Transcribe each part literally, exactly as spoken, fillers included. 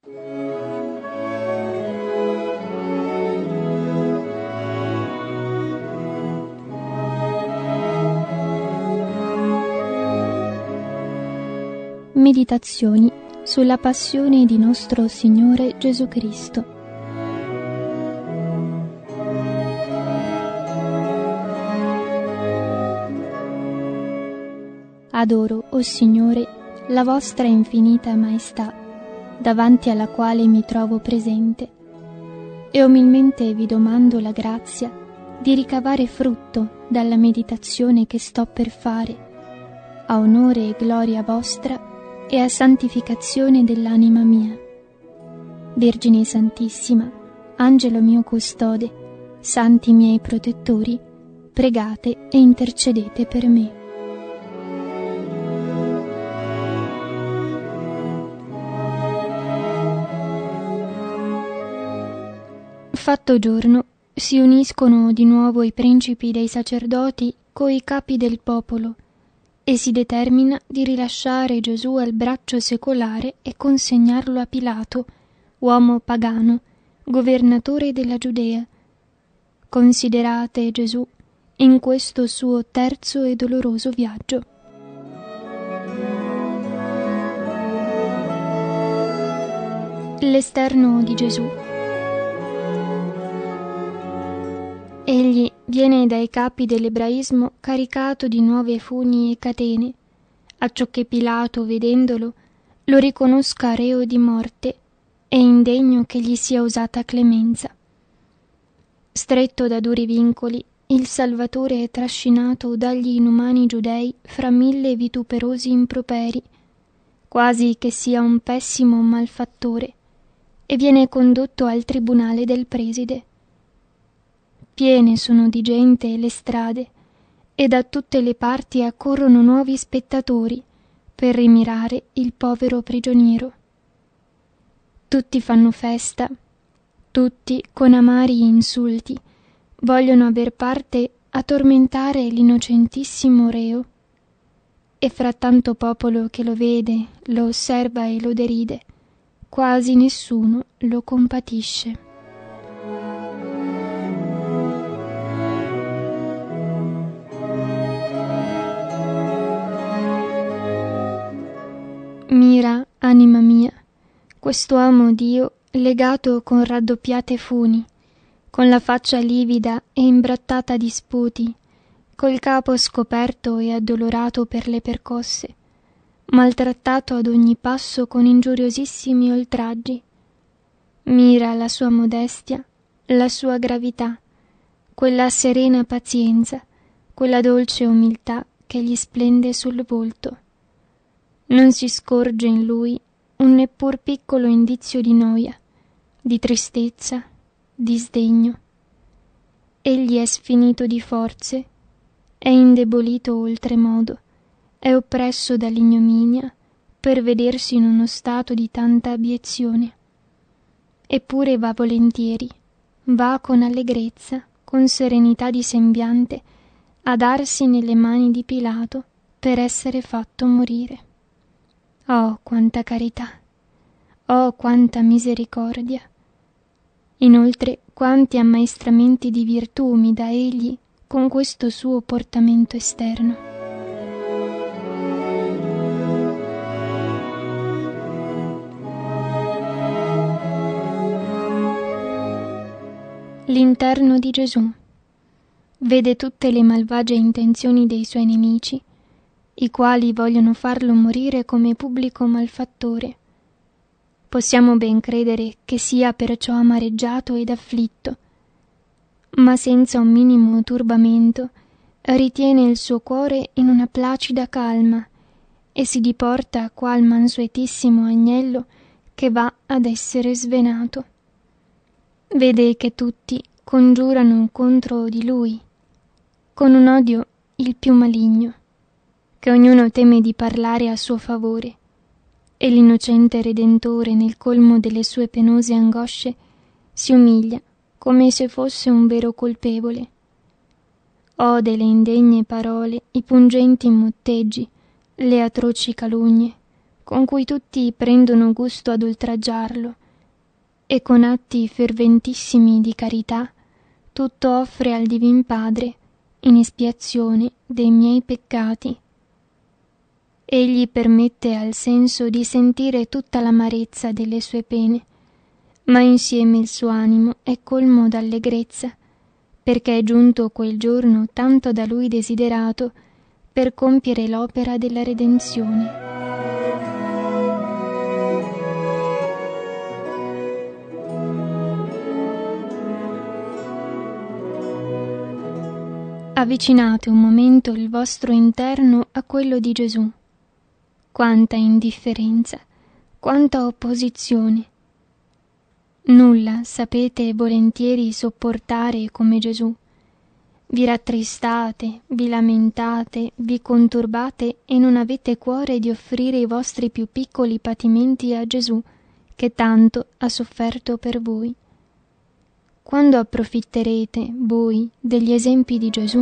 Meditazioni sulla passione di nostro Signore Gesù Cristo. Adoro, o Signore, la vostra infinita maestà, davanti alla quale mi trovo presente, e umilmente vi domando la grazia di ricavare frutto dalla meditazione che sto per fare, a onore e gloria vostra e a santificazione dell'anima mia. Vergine Santissima, Angelo mio custode, santi miei protettori, pregate e intercedete per me. Fatto giorno, si uniscono di nuovo i principi dei sacerdoti coi capi del popolo e si determina di rilasciare Gesù al braccio secolare e consegnarlo a Pilato, uomo pagano, governatore della Giudea. Considerate Gesù in questo suo terzo e doloroso viaggio. L'esterno di Gesù. Egli viene dai capi dell'ebraismo caricato di nuove funi e catene, acciò che Pilato, vedendolo, lo riconosca reo di morte e indegno che gli sia usata clemenza. Stretto da duri vincoli, il Salvatore è trascinato dagli inumani giudei fra mille vituperosi improperi, quasi che sia un pessimo malfattore, e viene condotto al tribunale del preside. Piene sono di gente le strade, e da tutte le parti accorrono nuovi spettatori per rimirare il povero prigioniero. Tutti fanno festa, tutti con amari insulti vogliono aver parte a tormentare l'innocentissimo reo, e fra tanto popolo che lo vede, lo osserva e lo deride, quasi nessuno lo compatisce. Mira, anima mia, quest'uomo Dio legato con raddoppiate funi, con la faccia livida e imbrattata di sputi, col capo scoperto e addolorato per le percosse, maltrattato ad ogni passo con ingiuriosissimi oltraggi. Mira la sua modestia, la sua gravità, quella serena pazienza, quella dolce umiltà che gli splende sul volto. Non si scorge in lui un neppur piccolo indizio di noia, di tristezza, di sdegno. Egli è sfinito di forze, è indebolito oltremodo, è oppresso dall'ignominia per vedersi in uno stato di tanta abiezione. Eppure va volentieri, va con allegrezza, con serenità di sembiante, a darsi nelle mani di Pilato per essere fatto morire. Oh, quanta carità! Oh, quanta misericordia! Inoltre, quanti ammaestramenti di virtù mi dà egli con questo suo portamento esterno. L'interno di Gesù. Vede tutte le malvagie intenzioni dei suoi nemici, i quali vogliono farlo morire come pubblico malfattore. Possiamo ben credere che sia perciò amareggiato ed afflitto, ma senza un minimo turbamento ritiene il suo cuore in una placida calma e si diporta qual mansuetissimo agnello che va ad essere svenato. Vede che tutti congiurano contro di lui, con un odio il più maligno, che ognuno teme di parlare a suo favore, e l'innocente Redentore, nel colmo delle sue penose angosce, si umilia come se fosse un vero colpevole. Ode le indegne parole, i pungenti motteggi, le atroci calunnie, con cui tutti prendono gusto ad oltraggiarlo, e con atti ferventissimi di carità tutto offre al Divin Padre in espiazione dei miei peccati. Egli permette al senso di sentire tutta l'amarezza delle sue pene, ma insieme il suo animo è colmo d'allegrezza, perché è giunto quel giorno tanto da lui desiderato per compiere l'opera della redenzione. Avvicinate un momento il vostro interno a quello di Gesù. Quanta indifferenza, quanta opposizione. Nulla sapete volentieri sopportare come Gesù. Vi rattristate, vi lamentate, vi conturbate e non avete cuore di offrire i vostri più piccoli patimenti a Gesù, che tanto ha sofferto per voi. Quando approfitterete, voi, degli esempi di Gesù?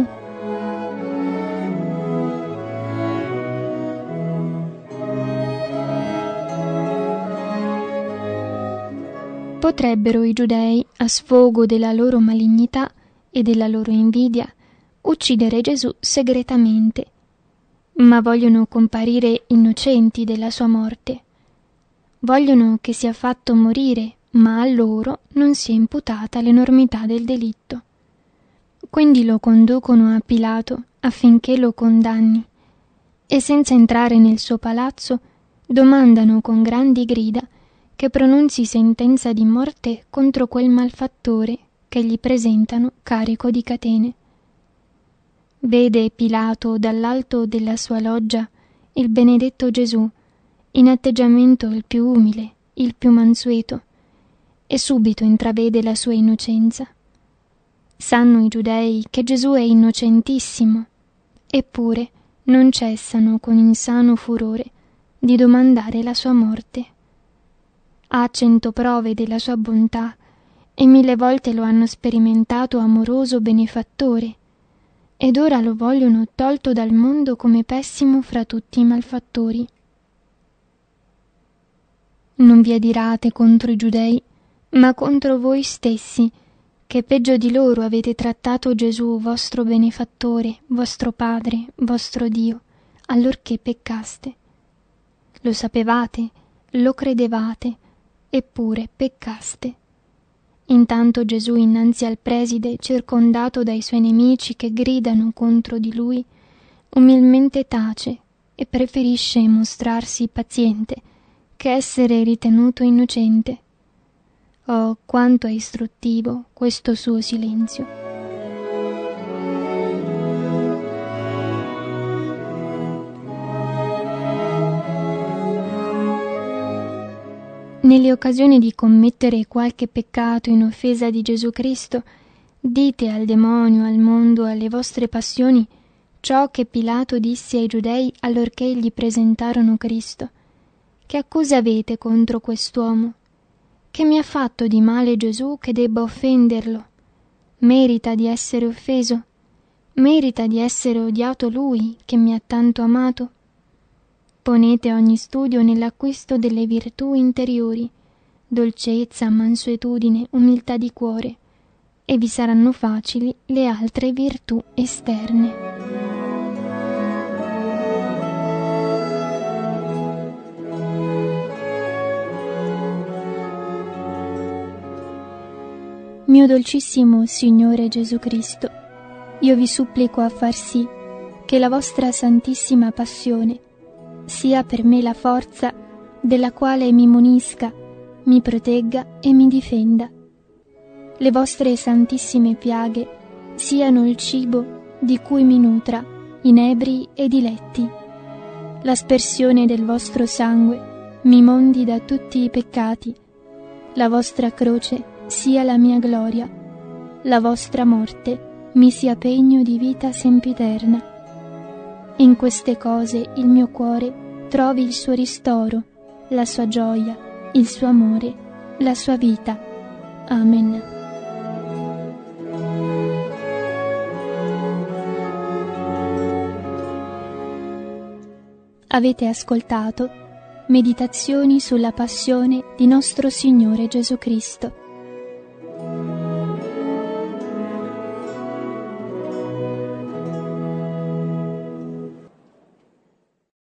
Potrebbero i giudei, a sfogo della loro malignità e della loro invidia, uccidere Gesù segretamente, ma vogliono comparire innocenti della sua morte. Vogliono che sia fatto morire, ma a loro non sia imputata l'enormità del delitto. Quindi lo conducono a Pilato affinché lo condanni, e senza entrare nel suo palazzo domandano con grandi grida che pronunzi sentenza di morte contro quel malfattore che gli presentano carico di catene. Vede Pilato dall'alto della sua loggia il benedetto Gesù, in atteggiamento il più umile, il più mansueto, e subito intravede la sua innocenza. Sanno i giudei che Gesù è innocentissimo, eppure non cessano con insano furore di domandare la sua morte. Ha cento prove della sua bontà e mille volte lo hanno sperimentato amoroso benefattore, ed ora lo vogliono tolto dal mondo come pessimo fra tutti i malfattori. Non vi adirate contro i giudei, ma contro voi stessi, che peggio di loro avete trattato Gesù, vostro benefattore, vostro Padre, vostro Dio, allorché peccaste. Lo sapevate, lo credevate, eppure peccaste. Intanto Gesù innanzi al preside, circondato dai suoi nemici che gridano contro di lui, umilmente tace e preferisce mostrarsi paziente che essere ritenuto innocente. Oh, quanto è istruttivo questo suo silenzio! Nelle occasioni di commettere qualche peccato in offesa di Gesù Cristo, dite al demonio, al mondo, alle vostre passioni ciò che Pilato disse ai giudei allorché gli presentarono Cristo. Che accusa avete contro quest'uomo? Che mi ha fatto di male Gesù che debba offenderlo? Merita di essere offeso? Merita di essere odiato Lui che mi ha tanto amato? Ponete ogni studio nell'acquisto delle virtù interiori, dolcezza, mansuetudine, umiltà di cuore, e vi saranno facili le altre virtù esterne. Mio dolcissimo Signore Gesù Cristo, io vi supplico a far sì che la vostra santissima passione sia per me la forza della quale mi munisca, mi protegga e mi difenda. Le vostre santissime piaghe siano il cibo di cui mi nutra, inebri e diletti. L'aspersione del vostro sangue mi mondi da tutti i peccati. La vostra croce sia la mia gloria. La vostra morte mi sia pegno di vita sempiterna. In queste cose il mio cuore trovi il suo ristoro, la sua gioia, il suo amore, la sua vita. Amen. Avete ascoltato Meditazioni sulla passione di nostro Signore Gesù Cristo.